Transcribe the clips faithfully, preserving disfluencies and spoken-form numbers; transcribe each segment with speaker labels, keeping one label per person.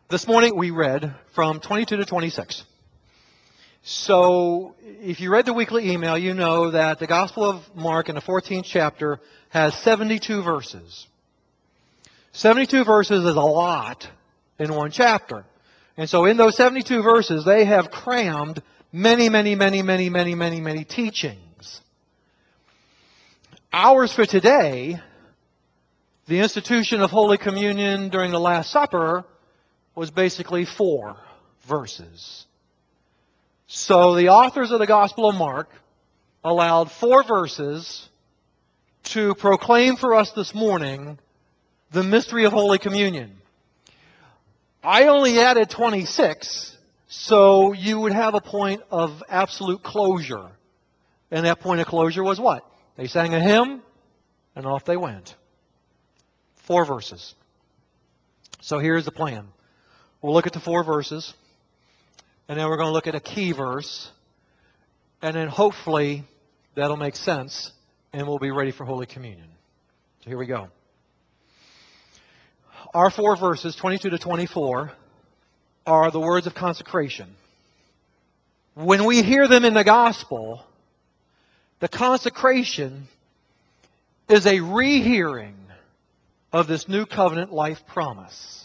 Speaker 1: This morning we read from twenty-two to twenty-six. So if you read the weekly email, you know that the Gospel of Mark in the fourteenth chapter has seventy-two verses. seventy-two verses is a lot in one chapter. And so in those seventy-two verses, they have crammed many, many, many, many, many, many, many teachings. Ours for today, the institution of Holy Communion during the Last Supper, was basically four verses. So the authors of the Gospel of Mark allowed four verses to proclaim for us this morning the mystery of Holy Communion. I only added twenty-six, so you would have a point of absolute closure. And that point of closure was what? They sang a hymn, and off they went. Four verses. So here's the plan. We'll look at the four verses, and then we're going to look at a key verse, and then hopefully that'll make sense, and we'll be ready for Holy Communion. So here we go. Our four verses, twenty-two to twenty-four, are the words of consecration. When we hear them in the Gospel, the consecration is a rehearing of this new covenant life promise.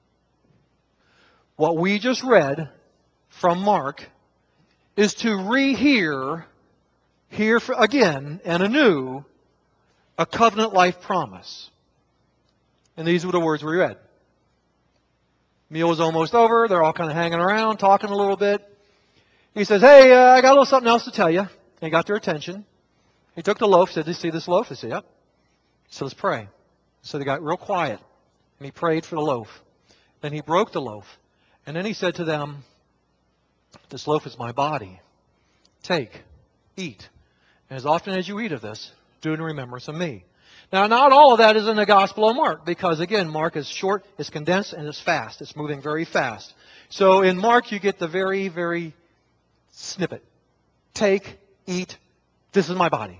Speaker 1: What we just read from Mark is to rehear, hear again and anew, a covenant life promise. And these were the words we read. Meal was almost over. They're all kind of hanging around, talking a little bit. He says, hey, uh, I got a little something else to tell you. And he got their attention. He took the loaf, said, do you see this loaf? They said, yep. So let's pray. So they got real quiet. And he prayed for the loaf. Then he broke the loaf. And then he said to them, this loaf is my body. Take, eat. And as often as you eat of this, do it in remembrance of me. Now, not all of that is in the Gospel of Mark, because, again, Mark is short, it's condensed, and it's fast. It's moving very fast. So in Mark, you get the very, very snippet. Take, eat, this is my body.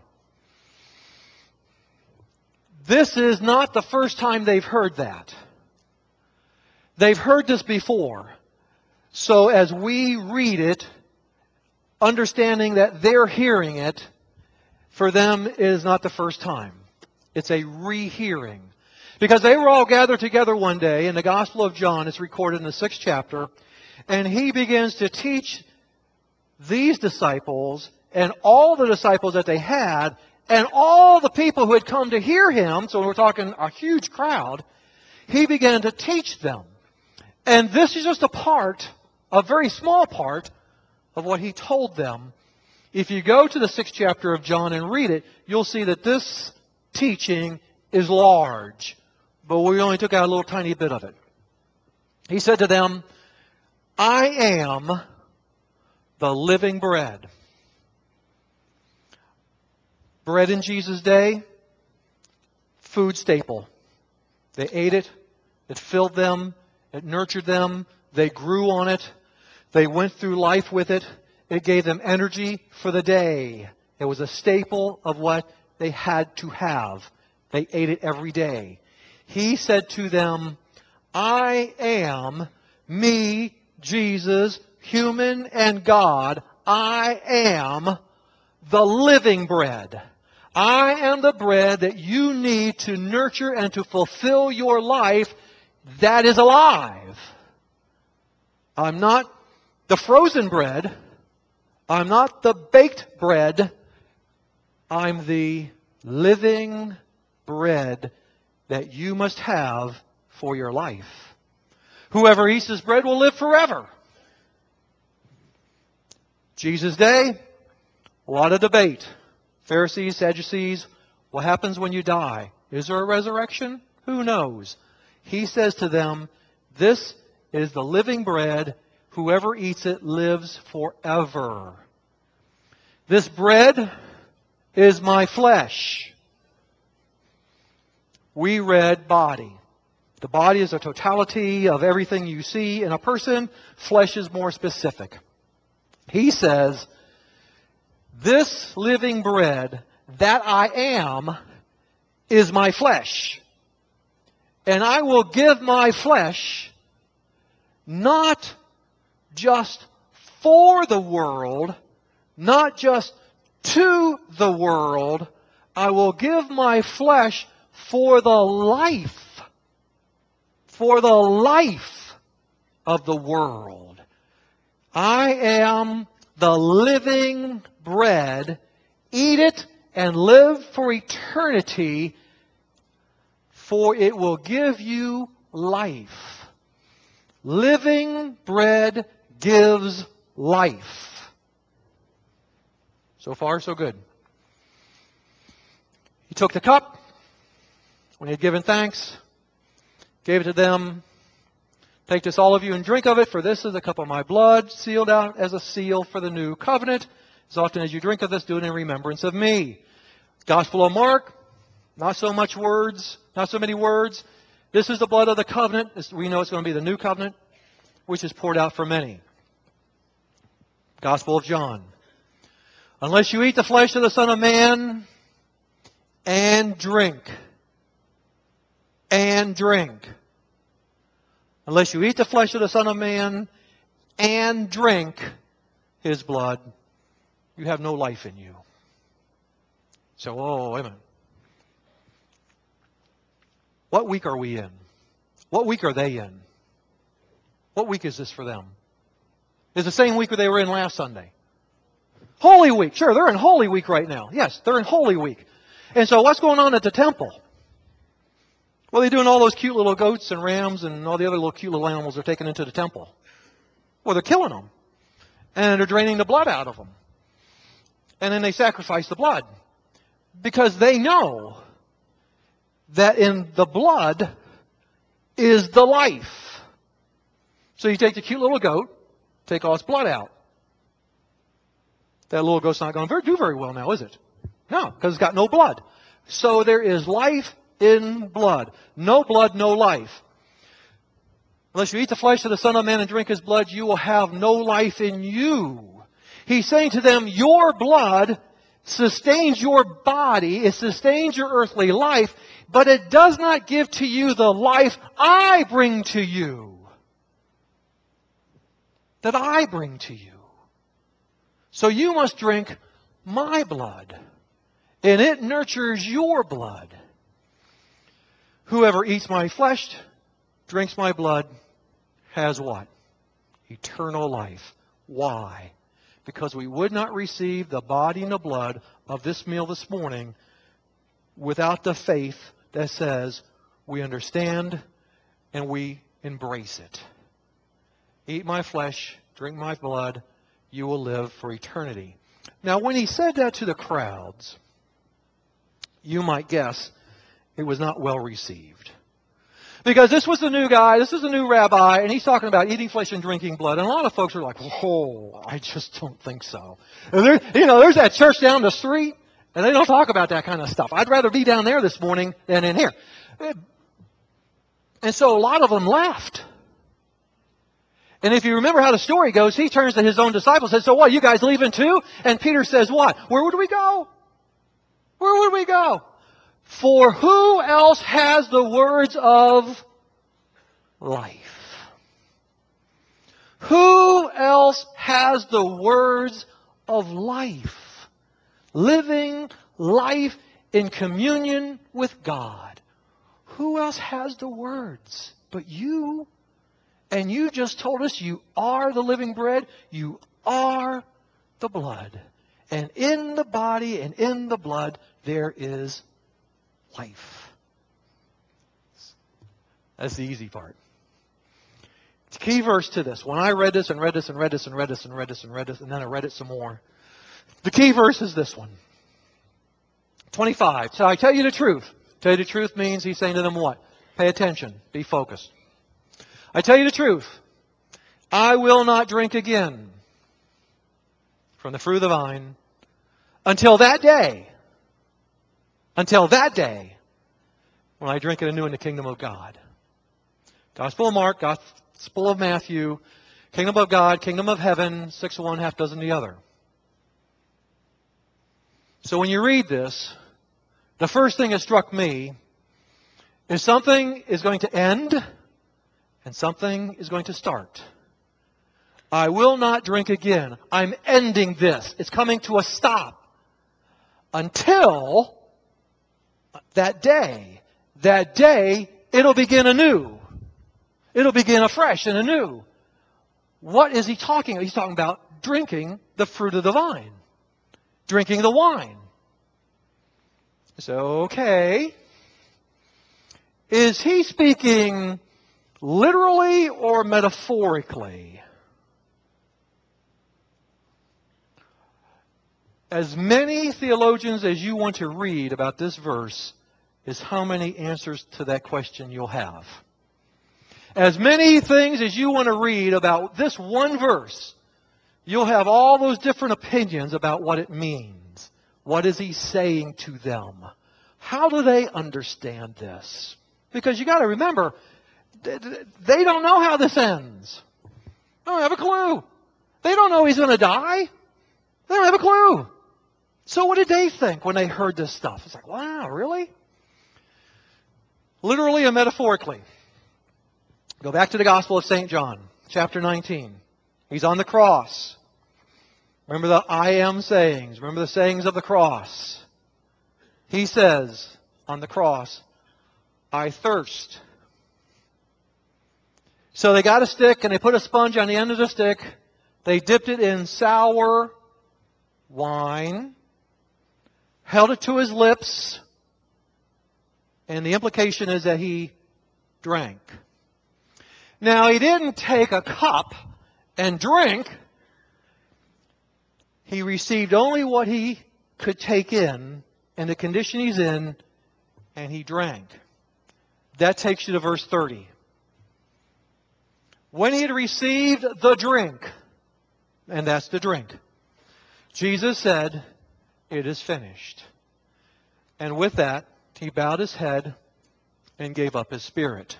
Speaker 1: This is not the first time they've heard that. They've heard this before. So as we read it, understanding that they're hearing it, for them it is not the first time. It's a rehearing. Because they were all gathered together one day in the Gospel of John. It's recorded in the sixth chapter. And he begins to teach these disciples and all the disciples that they had and all the people who had come to hear him, so we're talking a huge crowd, he began to teach them. And this is just a part, a very small part, of what he told them. If you go to the sixth chapter of John and read it, you'll see that this teaching is large. But we only took out a little tiny bit of it. He said to them, I am the living bread. Bread in Jesus' day, food staple. They ate it. It filled them. It nurtured them. They grew on it. They went through life with it. It gave them energy for the day. It was a staple of what they had to have. They ate it every day. He said to them, I am me, Jesus, human and God. I am the living bread. I am the bread that you need to nurture and to fulfill your life that is alive. I'm not the frozen bread. I'm not the baked bread. I'm the living bread that you must have for your life. Whoever eats this bread will live forever. Jesus' day, a lot of debate. Pharisees, Sadducees, what happens when you die? Is there a resurrection? Who knows? He says to them, this is the living bread. Whoever eats it lives forever. This bread is my flesh. We read body. The body is a totality of everything you see in a person. Flesh is more specific. He says, this living bread that I am is my flesh. And I will give my flesh not just for the world, not just to the world. I will give my flesh for the life, for the life of the world. I am the living bread. Eat it and live for eternity, for it will give you life. Living bread gives life. So far, so good. He took the cup when he had given thanks, gave it to them. Take this, all of you, and drink of it, for this is the cup of my blood, sealed out as a seal for the new covenant. As often as you drink of this, do it in remembrance of me. Gospel of Mark, not so much words, not so many words. This is the blood of the covenant. We know it's going to be the new covenant, which is poured out for many. Gospel of John. Unless you eat the flesh of the Son of Man and drink, and drink. Unless you eat the flesh of the Son of Man and drink His blood, you have no life in you. So, oh, wait a minute. What week are we in? What week are they in? What week is this for them? It's the same week they were in last Sunday. Holy Week. Sure, they're in Holy Week right now. Yes, they're in Holy Week. And so what's going on at the temple? Well, they're doing all those cute little goats and rams and all the other little cute little animals they're taking into the temple. Well, they're killing them. And they're draining the blood out of them. And then they sacrifice the blood. Because they know that in the blood is the life. So you take the cute little goat, take all its blood out. That little goat's not going to do very well now, is it? No, because it's got no blood. So there is life in blood. No blood, no life. Unless you eat the flesh of the Son of Man and drink His blood, you will have no life in you. He's saying to them, your blood sustains your body, it sustains your earthly life, but it does not give to you the life I bring to you. That I bring to you. So you must drink my blood, and it nurtures your blood. Whoever eats my flesh, drinks my blood, has what? Eternal life. Why? Because we would not receive the body and the blood of this meal this morning without the faith that says we understand and we embrace it. Eat my flesh, drink my blood, you will live for eternity. Now, when he said that to the crowds, you might guess it was not well received. Because this was the new guy, this is the new rabbi, and he's talking about eating flesh and drinking blood. And a lot of folks are like, oh, I just don't think so. And there, you know, there's that church down the street, and they don't talk about that kind of stuff. I'd rather be down there this morning than in here. And so a lot of them left. And if you remember how the story goes, he turns to his own disciples and says, so what, you guys leaving too? And Peter says what? Where would we go? Where would we go? For who else has the words of life? Who else has the words of life? Living life in communion with God. Who else has the words but you? And you just told us you are the living bread. You are the blood. And in the body and in the blood there is life. That's the easy part. The key verse to this. When I read this and read this and read this and read this and read this and read this and then I read it some more. The key verse is this one. twenty-five. So I tell you the truth. Tell you the truth means he's saying to them what? Pay attention. Be focused. I tell you the truth. I will not drink again from the fruit of the vine until that day. Until that day when I drink it anew in the kingdom of God. Gospel of Mark, Gospel of Matthew, kingdom of God, kingdom of heaven, six of one, half dozen the other. So when you read this, the first thing that struck me is something is going to end And something is going to start. I will not drink again. I'm ending this. It's coming to a stop. Until that day. That day, it'll begin anew. It'll begin afresh and anew. What is he talking about? He's talking about drinking the fruit of the vine. Drinking the wine. So, okay. Is he speaking literally or metaphorically? As many theologians as you want to read about this verse is how many answers to that question you'll have. As many things as you want to read about this one verse, you'll have all those different opinions about what it means. What is he saying to them? How do they understand this? Because you got to remember, they don't know how this ends. They don't have a clue. They don't know he's going to die. They don't have a clue. So what did they think when they heard this stuff? It's like, wow, really? Literally and metaphorically. Go back to the Gospel of Saint John, chapter nineteen. He's on the cross. Remember the I am sayings. Remember the sayings of the cross. He says on the cross, I thirst. So they got a stick and they put a sponge on the end of the stick. They dipped it in sour wine, held it to his lips, and the implication is that he drank. Now, he didn't take a cup and drink. He received only what he could take in, and the condition he's in, and he drank. That takes you to verse thirty. When he had received the drink, and that's the drink, Jesus said, it is finished. And with that, he bowed his head and gave up his spirit.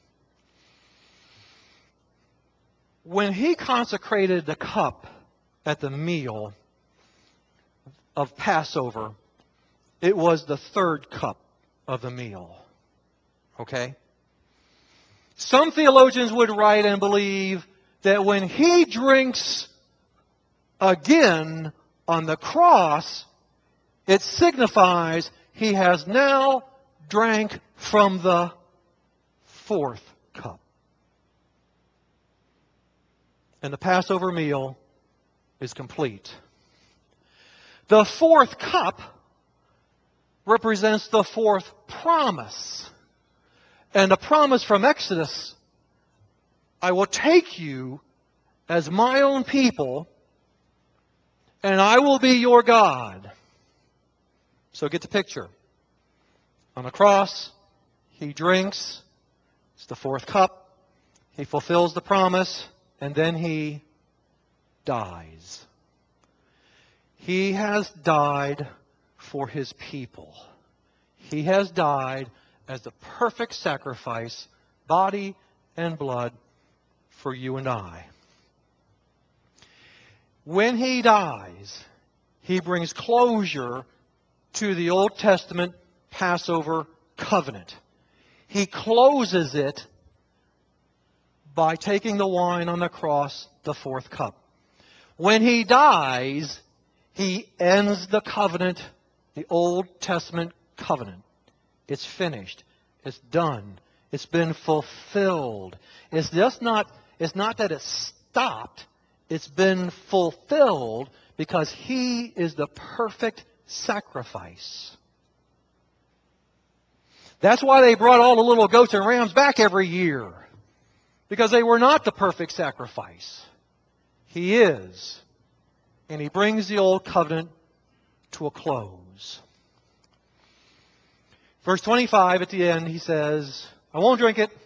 Speaker 1: When he consecrated the cup at the meal of Passover, it was the third cup of the meal. Okay? Some theologians would write and believe that when he drinks again on the cross, it signifies he has now drank from the fourth cup. And the Passover meal is complete. The fourth cup represents the fourth promise. And the promise from Exodus, I will take you as my own people, and I will be your God. So get the picture. On the cross, he drinks. It's the fourth cup. He fulfills the promise, and then he dies. He has died for his people. He has died as the perfect sacrifice, body and blood, for you and I. When he dies, he brings closure to the Old Testament Passover covenant. He closes it by taking the wine on the cross, the fourth cup. When he dies, he ends the covenant, the Old Testament covenant. It's finished. It's done. It's been fulfilled. It's just not, it's not that it's stopped. It's been fulfilled because he is the perfect sacrifice. That's why they brought all the little goats and rams back every year. Because they were not the perfect sacrifice. He is. And he brings the old covenant to a close. Verse twenty-five at the end, he says, I won't drink it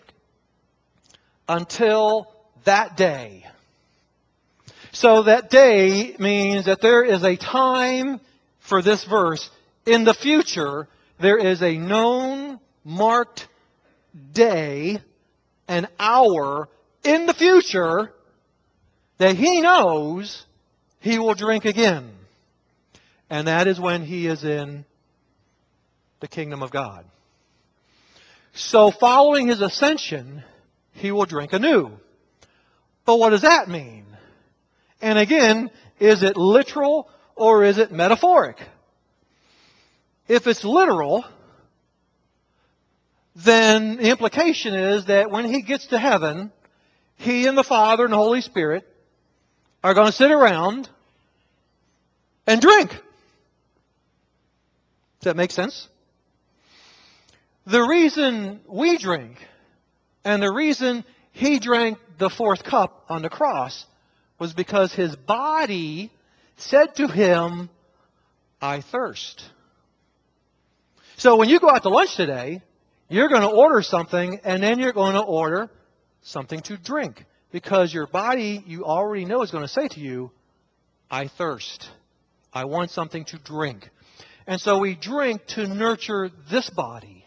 Speaker 1: until that day. So that day means that there is a time for this verse. In the future, there is a known, marked day, an hour in the future that he knows he will drink again. And that is when he is in the kingdom of God. So following his ascension, he will drink anew. But what does that mean? And again, is it literal or is it metaphoric? If it's literal, then the implication is that when he gets to heaven, he and the Father and the Holy Spirit are going to sit around and drink. Does that make sense? The reason we drink and the reason he drank the fourth cup on the cross was because his body said to him, I thirst. So when you go out to lunch today, you're going to order something and then you're going to order something to drink. Because your body, you already know, is going to say to you, I thirst. I want something to drink. And so we drink to nurture this body.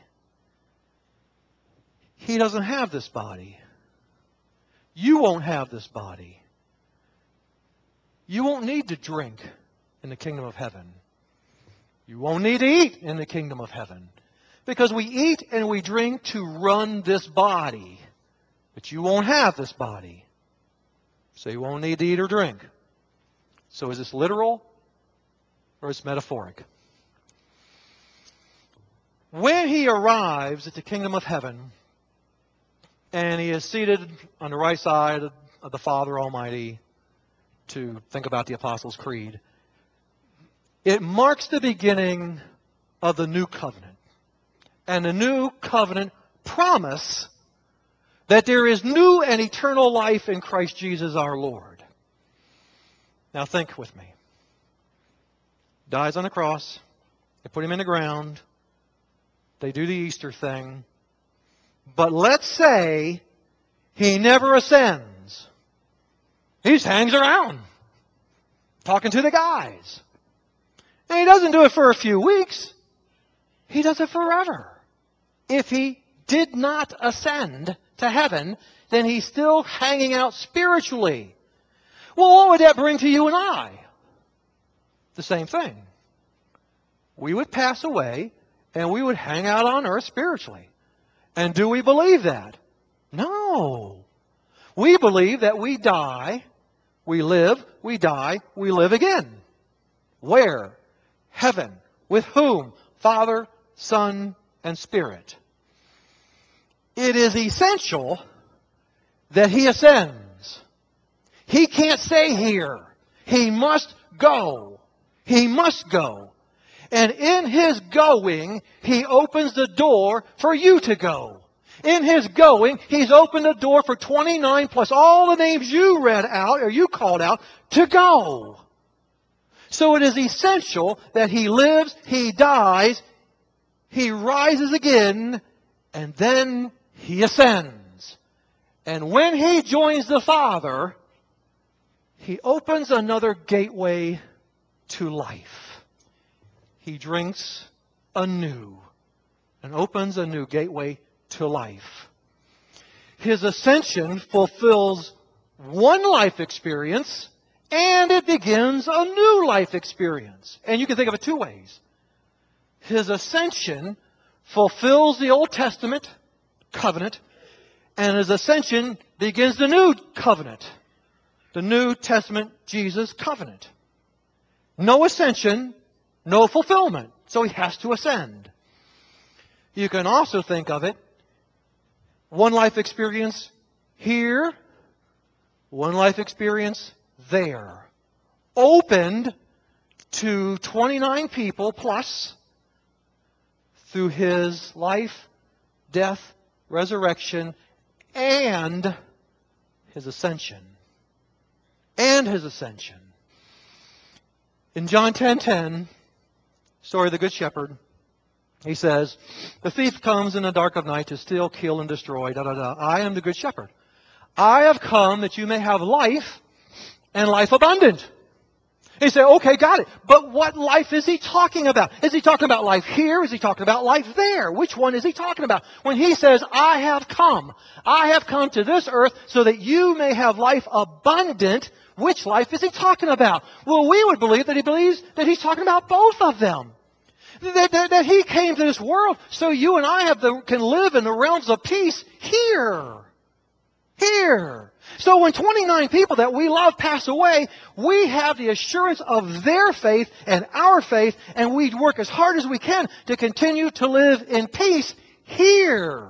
Speaker 1: He doesn't have this body. You won't have this body. You won't need to drink in the kingdom of heaven. You won't need to eat in the kingdom of heaven. Because we eat and we drink to run this body. But you won't have this body. So you won't need to eat or drink. So is this literal or is it metaphoric? When he arrives at the kingdom of heaven, and he is seated on the right side of the Father Almighty to think about the Apostles' Creed, it marks the beginning of the new covenant. And the new covenant promise that there is new and eternal life in Christ Jesus our Lord. Now think with me. Dies on the cross. They put him in the ground. They do the Easter thing. But let's say he never ascends. He just hangs around, talking to the guys. And he doesn't do it for a few weeks. He does it forever. If he did not ascend to heaven, then he's still hanging out spiritually. Well, what would that bring to you and I? The same thing. We would pass away and we would hang out on earth spiritually. And do we believe that? No. We believe that we die, we live, we die, we live again. Where? Heaven. With whom? Father, Son, and Spirit. It is essential that he ascends. He can't stay here. He must go. He must go. And in his going, he opens the door for you to go. In his going, he's opened the door for twenty-nine plus all the names you read out or you called out to go. So it is essential that he lives, he dies, he rises again, and then he ascends. And when he joins the Father, he opens another gateway to life. He drinks anew and opens a new gateway to life. His ascension fulfills one life experience and it begins a new life experience. And you can think of it two ways. His ascension fulfills the Old Testament covenant, and his ascension begins the new covenant, the New Testament Jesus covenant. No ascension, no fulfillment. So he has to ascend. You can also think of it, one life experience here, one life experience there. Opened to twenty-nine people plus through his life, death, resurrection, and his ascension. And his ascension. In John ten ten, story of the Good Shepherd, he says, the thief comes in the dark of night to steal, kill, and destroy. Da, da, da. I am the Good Shepherd. I have come that you may have life and life abundant. He said, okay, got it. But what life is he talking about? Is he talking about life here? Is he talking about life there? Which one is he talking about? When he says, I have come. I have come to this earth so that you may have life abundant. Which life is he talking about? Well, we would believe that he believes that he's talking about both of them. That, that, that he came to this world so you and I have the, can live in the realms of peace here. Here. So when twenty-nine people that we love pass away, we have the assurance of their faith and our faith, and we work as hard as we can to continue to live in peace here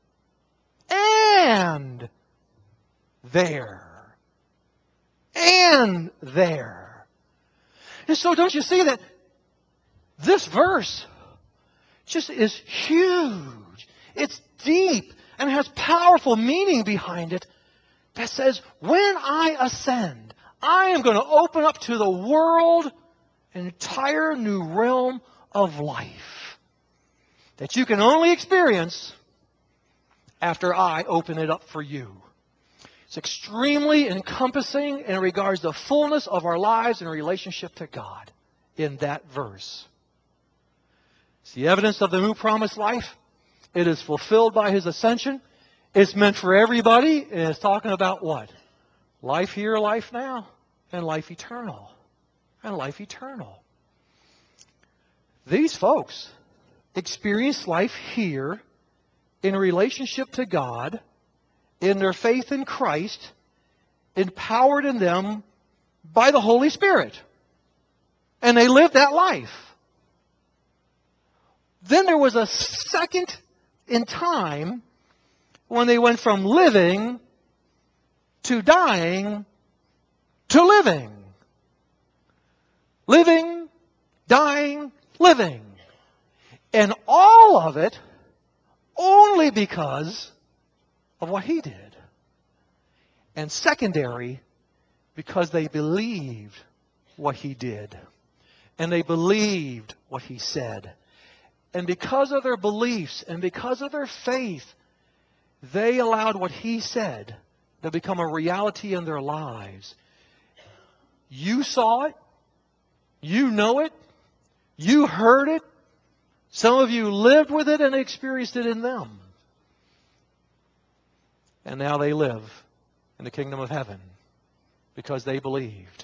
Speaker 1: and there and there. And so don't you see that this verse just is huge. It's deep and has powerful meaning behind it that says, when I ascend, I am going to open up to the world an entire new realm of life that you can only experience after I open it up for you. It's extremely encompassing in regards to the fullness of our lives in relationship to God in that verse. It's the evidence of the new promised life. It is fulfilled by His ascension. It's meant for everybody. And it's talking about what? Life here, life now, and life eternal. And life eternal. These folks experience life here in relationship to God, in their faith in Christ, empowered in them by the Holy Spirit. And they lived that life. Then there was a second in time when they went from living to dying to living. Living, dying, living. And all of it only because of what He did. And secondary, because they believed what He did. And they believed what He said. And because of their beliefs and because of their faith, they allowed what He said to become a reality in their lives. You saw it. You know it. You heard it. Some of you lived with it and experienced it in them. And now they live in the kingdom of heaven because they believed.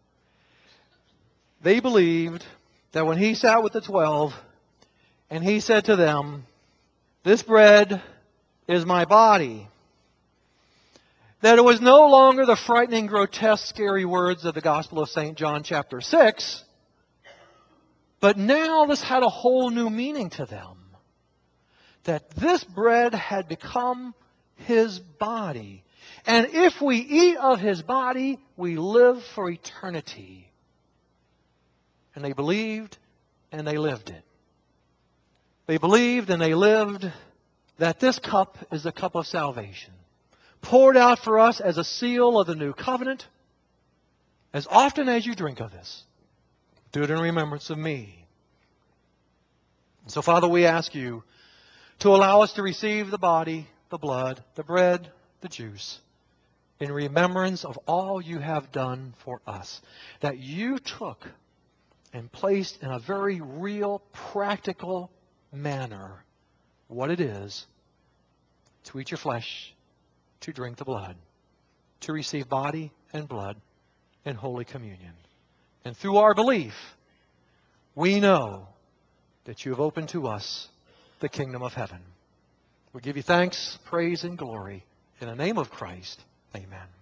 Speaker 1: They believed that when He sat with the twelve and He said to them, "This bread is my body," that it was no longer the frightening, grotesque, scary words of the Gospel of Saint John chapter six, but now this had a whole new meaning to them. That this bread had become His body. And if we eat of His body, we live for eternity. And they believed and they lived it. They believed and they lived that this cup is the cup of salvation, poured out for us as a seal of the new covenant. As often as you drink of this, do it in remembrance of me. So, Father, we ask You to allow us to receive the body, the blood, the bread, the juice, in remembrance of all You have done for us. That You took and placed in a very real, practical manner what it is to eat Your flesh, to drink the blood, to receive body and blood in Holy Communion. And through our belief, we know that You have opened to us the kingdom of heaven. We give You thanks, praise, and glory. In the name of Christ, amen.